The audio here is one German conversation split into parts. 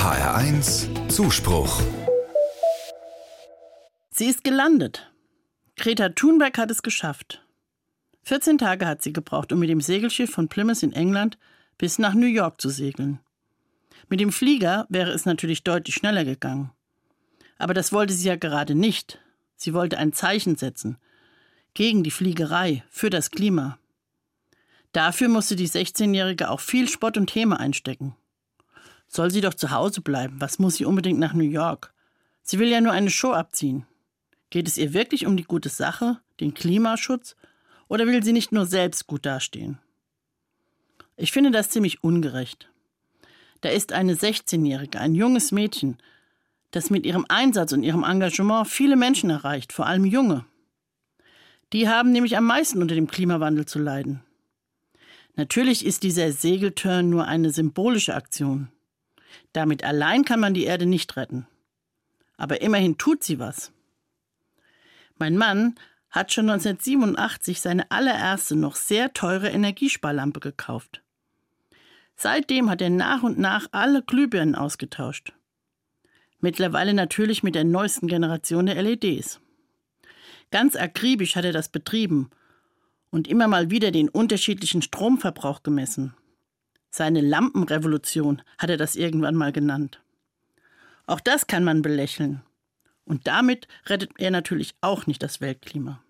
HR1 Zuspruch. Sie ist gelandet. Greta Thunberg hat es geschafft. 14 Tage hat sie gebraucht, um mit dem Segelschiff von Plymouth in England bis nach New York zu segeln. Mit dem Flieger wäre es natürlich deutlich schneller gegangen. Aber das wollte sie ja gerade nicht. Sie wollte ein Zeichen setzen. Gegen die Fliegerei, für das Klima. Dafür musste die 16-Jährige auch viel Spott und Häme einstecken. Soll sie doch zu Hause bleiben? Was muss sie unbedingt nach New York? Sie will ja nur eine Show abziehen. Geht es ihr wirklich um die gute Sache, den Klimaschutz, oder will sie nicht nur selbst gut dastehen? Ich finde das ziemlich ungerecht. Da ist eine 16-Jährige, ein junges Mädchen, das mit ihrem Einsatz und ihrem Engagement viele Menschen erreicht, vor allem Junge. Die haben nämlich am meisten unter dem Klimawandel zu leiden. Natürlich ist dieser Segelturn nur eine symbolische Aktion. Damit allein kann man die Erde nicht retten. Aber immerhin tut sie was. Mein Mann hat schon 1987 seine allererste, noch sehr teure Energiesparlampe gekauft. Seitdem hat er nach und nach alle Glühbirnen ausgetauscht. Mittlerweile natürlich mit der neuesten Generation der LEDs. Ganz akribisch hat er das betrieben und immer mal wieder den unterschiedlichen Stromverbrauch gemessen. Seine Lampenrevolution hat er das irgendwann mal genannt. Auch das kann man belächeln. Und damit rettet er natürlich auch nicht das Weltklima.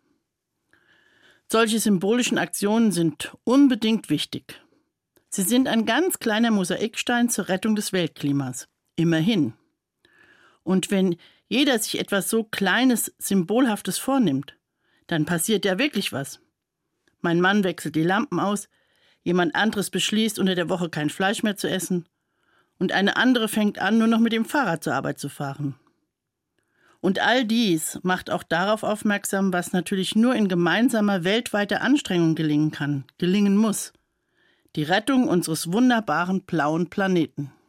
Solche symbolischen Aktionen sind unbedingt wichtig. Sie sind ein ganz kleiner Mosaikstein zur Rettung des Weltklimas. Immerhin. Und wenn jeder sich etwas so Kleines, Symbolhaftes vornimmt, dann passiert ja wirklich was. Mein Mann wechselt die Lampen aus, jemand anderes beschließt, unter der Woche kein Fleisch mehr zu essen und eine andere fängt an, nur noch mit dem Fahrrad zur Arbeit zu fahren. Und all dies macht auch darauf aufmerksam, was natürlich nur in gemeinsamer weltweiter Anstrengung gelingen kann, gelingen muss. Die Rettung unseres wunderbaren blauen Planeten.